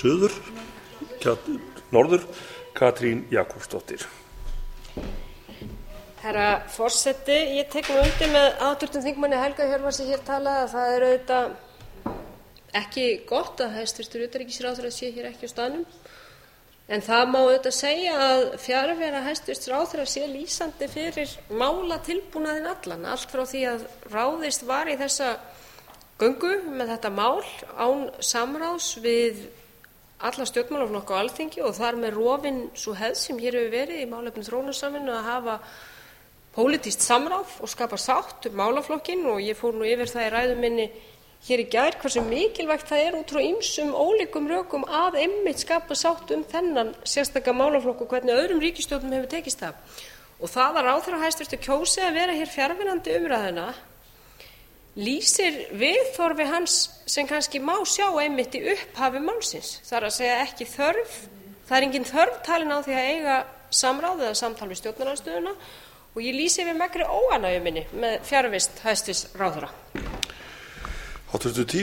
norður, Katrín Jakobsdóttir. Herra forseti, ég tek nú undir með háttvirtum þingmanni Helga Hjörvar sem hér talaði að það er auðvitað ekki gott að hæstvirtur utanríkisráðherra sé hér ekki á staðnum. En það má auðvitað segja að fjarvera hæstvirts ráðherra sé lýsandi fyrir málatilbúnaðinn allan. Allt frá því að ráðist var í þessa göngu með þetta mál án samráðs við alla stjórnmálaflokka á Alþingi og þar með rofin sú hefð sem hér hefur verið í málefnum þróunarsamvinnu að hafa pólitískt samráð og skapa sátt um málaflokkinn og ég fór nú yfir það í ræðu minni hér í gær hversu mikilvægt það er út frá ýmsum ólíkum rökum að einmitt skapa sátt um þennan sérstaka málaflokk og hvernig öðrum ríkisstjórnum hefur tekist það. Og það að ráðherra hæstvirtur kjósi að vera hér fjarverandi umræðuna lýsir viðhorfi hans sem kannski má sjá einmitt í upphafi málsins. Það er að segja ekki þörf, það er engin þörf talin á því að eiga samráð eða samtal við stjórnarandstöðuna og ég lýsi yfir megri óánægju minni með fjarvist hæstvirts ráðherra.